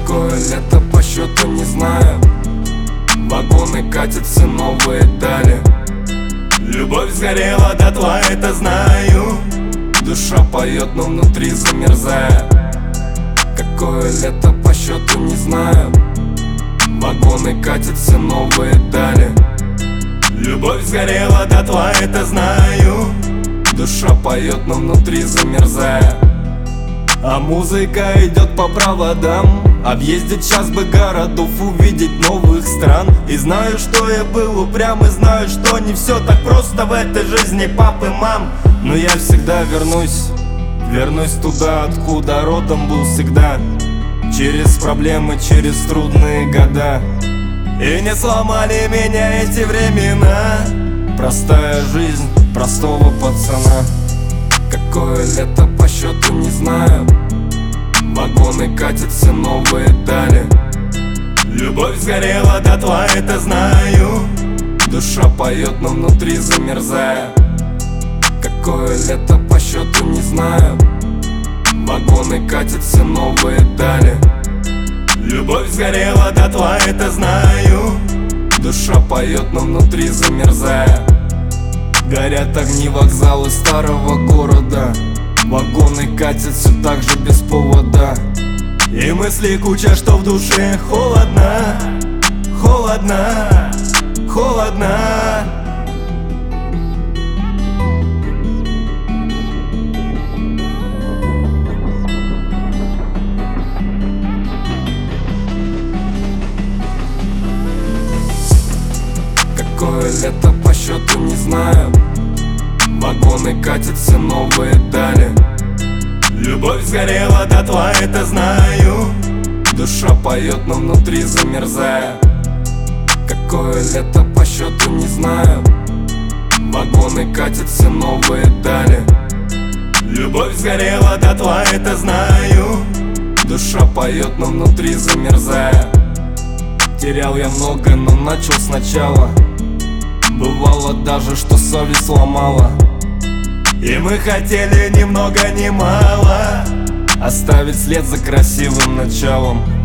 Какое лето по счету не знаю. Вагоны катятся новые дали. Любовь сгорела дотла, это знаю. Душа поет, но внутри замерзая. Какое лето по счету не знаю. Вагоны катятся новые дали. Любовь сгорела дотла, это знаю. Душа поет, но внутри замерзая. А музыка идет по проводам. Объездить час бы городов, увидеть новых стран. И знаю, что я был упрям, и знаю, что не все так просто в этой жизни пап и мам. Но я всегда вернусь туда, откуда родом был всегда. Через проблемы, через трудные года. И не сломали меня эти времена. Простая жизнь простого пацана. Какое лето по счету не знаю. Вагоны катятся новые дали. Любовь сгорела дотла, это знаю. Душа поет, но внутри замерзая. Какое лето по счету не знаю. Вагоны катятся новые дали. Любовь сгорела дотла, это знаю. Душа поет, но внутри замерзая. Горят огни вокзалы старого города. Вагоны катят все так же без повода. И мысли куча, что в душе холодно. Холодно, холодно. Какое лето по счету не знаю. Вагоны катятся новые дали. Любовь сгорела дотла, это знаю. Душа поет, но внутри замерзая. Какое лето по счету не знаю. Вагоны катятся новые дали. Любовь сгорела дотла, это знаю. Душа поет, но внутри замерзая. Терял я много, но начал сначала. Бывало даже, что совесть ломала. И мы хотели ни много ни мало оставить след за красивым началом.